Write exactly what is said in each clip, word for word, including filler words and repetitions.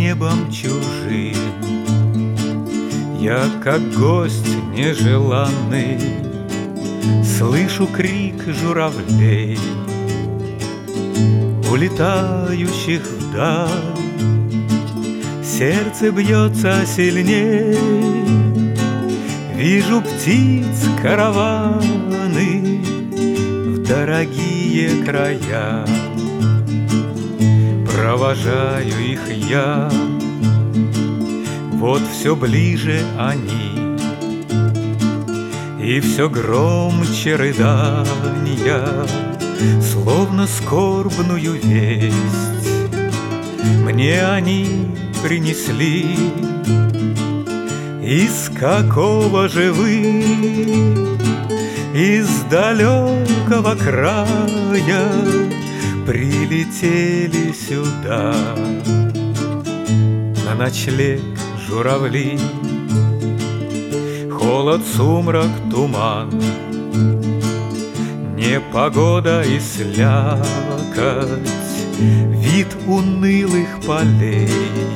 небом чужим. Я, как гость нежеланный, слышу крик журавлей, улетающих вдаль. Сердце бьется сильней, вижу птиц караваны в дорогие края. Провожаю их я, вот все ближе они, и все громче рыдания, словно скорбную весть мне они принесли. Из какого же вы, из далекого края прилетели сюда на ночлег журавли? Холод, сумрак, туман, непогода и слякоть, вид унылых полей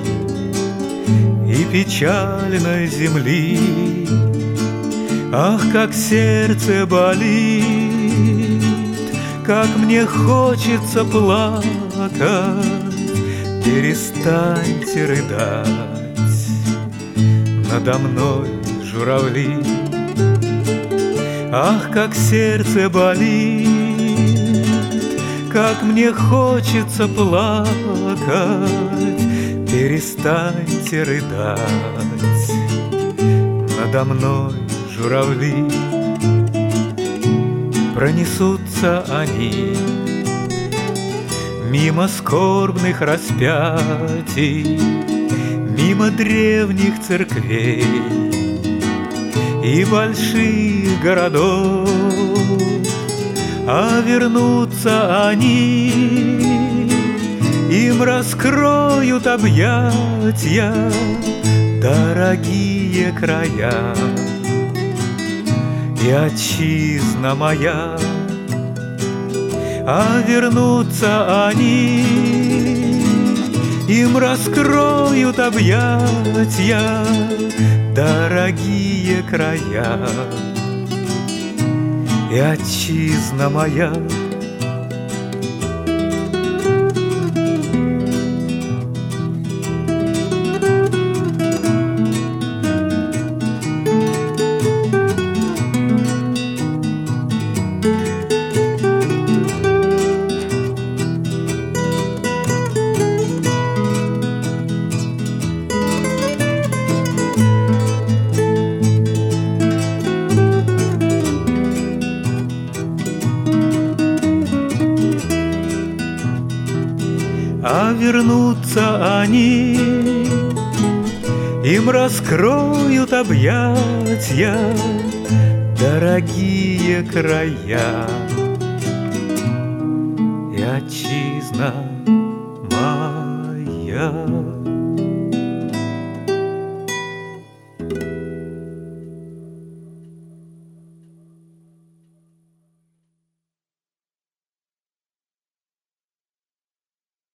и печальной земли. Ах, как сердце болит, как мне хочется плакать. Перестаньте рыдать надо мной, журавли. Ах, как сердце болит, как мне хочется плакать. Перестаньте рыдать надо мной, журавли. Пронесутся они мимо скорбных распятий, мимо древних церквей и больших городов, а вернутся они, им раскроют объятия дорогие края. И отчизна моя, а вернутся они, им раскроют объятия дорогие края. И отчизна моя. А вернутся они, им раскроют объятия дорогие края. И отчизна моя.